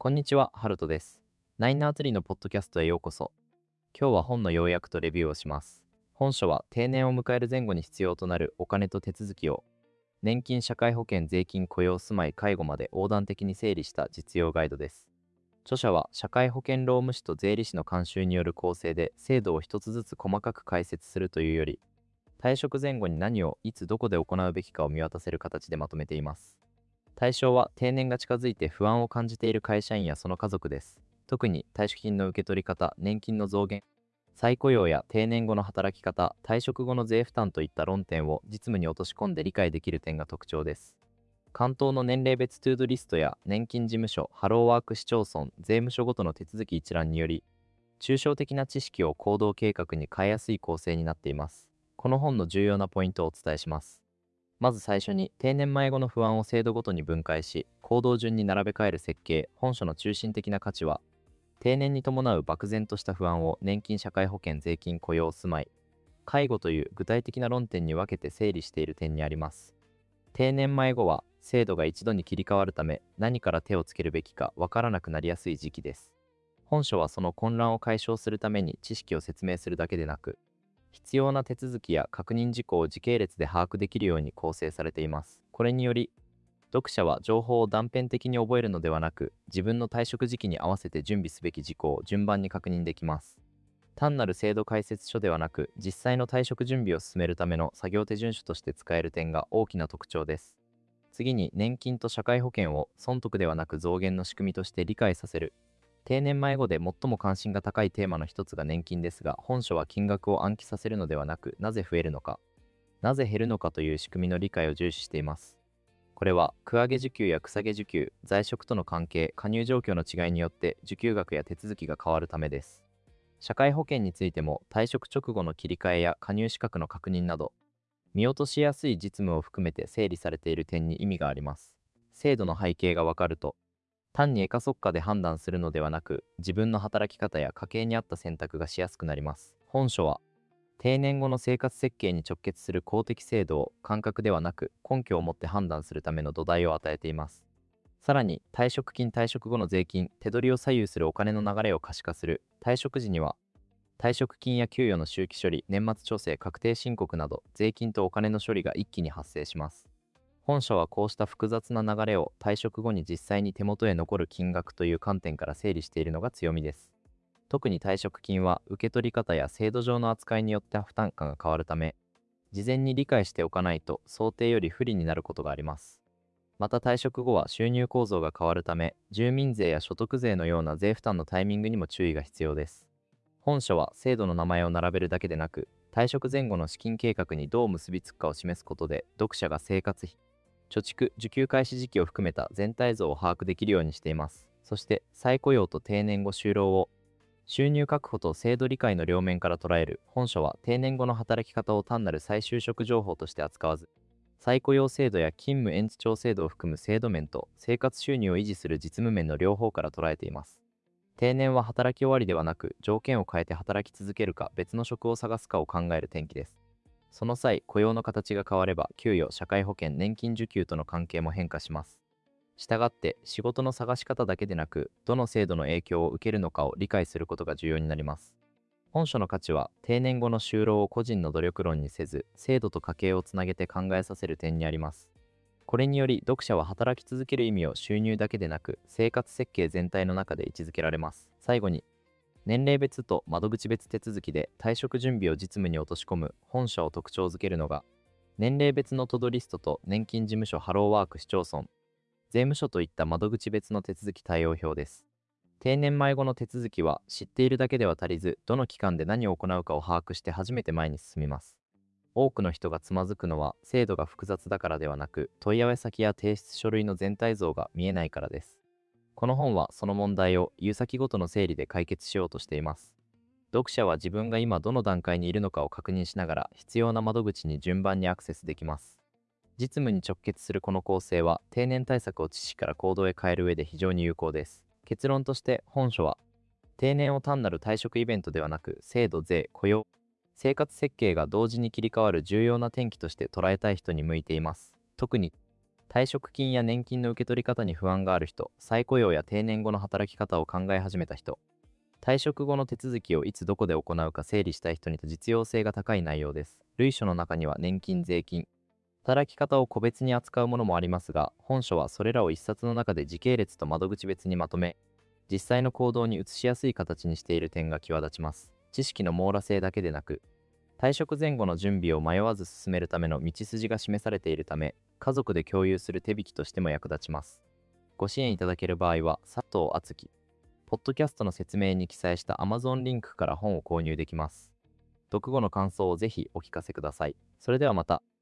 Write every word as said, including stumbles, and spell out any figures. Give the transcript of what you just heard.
こんにちは、ハルトです。ナインナーツリーのポッドキャストへようこそ。今日は本の要約とレビューをします。本書は定年を迎える前後に必要となるお金と手続きを年金、社会保険、税金、雇用、住まい、介護まで横断的に整理した実用ガイドです。著者は社会保険労務士と税理士の監修による構成で制度を一つずつ細かく解説するというより、退職前後に何をいつどこで行うべきかを見渡せる形でまとめています。対象は定年が近づいて不安を感じている会社員やその家族です。特に退職金の受け取り方、年金の増減、再雇用や定年後の働き方、退職後の税負担といった論点を実務に落とし込んで理解できる点が特徴です。関東の年齢別トゥードリストや年金事務所、ハローワーク市町村、税務署ごとの手続き一覧により、抽象的な知識を行動計画に変えやすい構成になっています。この本の重要なポイントをお伝えします。まず最初に定年前後の不安を制度ごとに分解し、行動順に並べ替える設計。本書の中心的な価値は、定年に伴う漠然とした不安を年金、社会保険、税金、雇用、住まい、介護という具体的な論点に分けて整理している点にあります。定年前後は制度が一度に切り替わるため、何から手をつけるべきかわからなくなりやすい時期です。本書はその混乱を解消するために知識を説明するだけでなく、必要な手続きや確認事項を時系列で把握できるように構成されています。これにより、読者は情報を断片的に覚えるのではなく、自分の退職時期に合わせて準備すべき事項を順番に確認できます。単なる制度解説書ではなく、実際の退職準備を進めるための作業手順書として使える点が大きな特徴です。次に、年金と社会保険を損得ではなく増減の仕組みとして理解させる。定年前後で最も関心が高いテーマの一つが年金ですが、本書は金額を暗記させるのではなく、なぜ増えるのか、なぜ減るのかという仕組みの理解を重視しています。これは、区上げ受給や草下受給、在職との関係、加入状況の違いによって受給額や手続きが変わるためです。社会保険についても、退職直後の切り替えや加入資格の確認など、見落としやすい実務を含めて整理されている点に意味があります。制度の背景がわかると、単に以下即下で判断するのではなく、自分の働き方や家計に合った選択がしやすくなります。本書は、定年後の生活設計に直結する公的制度を感覚ではなく根拠を持って判断するための土台を与えています。さらに、退職金、退職後の税金、手取りを左右するお金の流れを可視化する。退職時には、退職金や給与の周期処理、年末調整、確定申告など、税金とお金の処理が一気に発生します。本書はこうした複雑な流れを退職後に実際に手元へ残る金額という観点から整理しているのが強みです。特に退職金は受け取り方や制度上の扱いによって負担感が変わるため、事前に理解しておかないと想定より不利になることがあります。また退職後は収入構造が変わるため、住民税や所得税のような税負担のタイミングにも注意が必要です。本書は制度の名前を並べるだけでなく、退職前後の資金計画にどう結びつくかを示すことで、読者が生活費、貯蓄、受給開始時期を含めた全体像を把握できるようにしています。そして、再雇用と定年後就労を、収入確保と制度理解の両面から捉える。本書は定年後の働き方を単なる再就職情報として扱わず、再雇用制度や勤務延長制度を含む制度面と生活収入を維持する実務面の両方から捉えています。定年は働き終わりではなく、条件を変えて働き続けるか別の職を探すかを考える転機です。その際、雇用の形が変われば、給与、社会保険、年金受給との関係も変化します。したがって、仕事の探し方だけでなく、どの制度の影響を受けるのかを理解することが重要になります。本書の価値は、定年後の就労を個人の努力論にせず、制度と家計をつなげて考えさせる点にあります。これにより、読者は働き続ける意味を収入だけでなく、生活設計全体の中で位置づけられます。最後に、年齢別と窓口別手続きで退職準備を実務に落とし込む本書を特徴づけるのが、年齢別のトドリストと年金事務所、ハローワーク市町村、税務署といった窓口別の手続き対応表です。定年前後の手続きは知っているだけでは足りず、どの期間で何を行うかを把握して初めて前に進みます。多くの人がつまずくのは制度が複雑だからではなく、問い合わせ先や提出書類の全体像が見えないからです。この本はその問題を言う先ごとの整理で解決しようとしています。読者は自分が今どの段階にいるのかを確認しながら必要な窓口に順番にアクセスできます。実務に直結するこの構成は定年対策を知識から行動へ変える上で非常に有効です。結論として本書は定年を単なる退職イベントではなく制度、税、雇用、生活設計が同時に切り替わる重要な転機として捉えたい人に向いています。特に退職金や年金の受け取り方に不安がある人、再雇用や定年後の働き方を考え始めた人、退職後の手続きをいつどこで行うか整理したい人にと実用性が高い内容です。類書の中には年金、税金、働き方を個別に扱うものもありますが、本書はそれらを一冊の中で時系列と窓口別にまとめ、実際の行動に移しやすい形にしている点が際立ちます。知識の網羅性だけでなく、退職前後の準備を迷わず進めるための道筋が示されているため、家族で共有する手引きとしても役立ちます。ご支援いただける場合は、佐藤敦樹、ポッドキャストの説明に記載した Amazon リンクから本を購入できます。読後の感想をぜひお聞かせください。それではまた。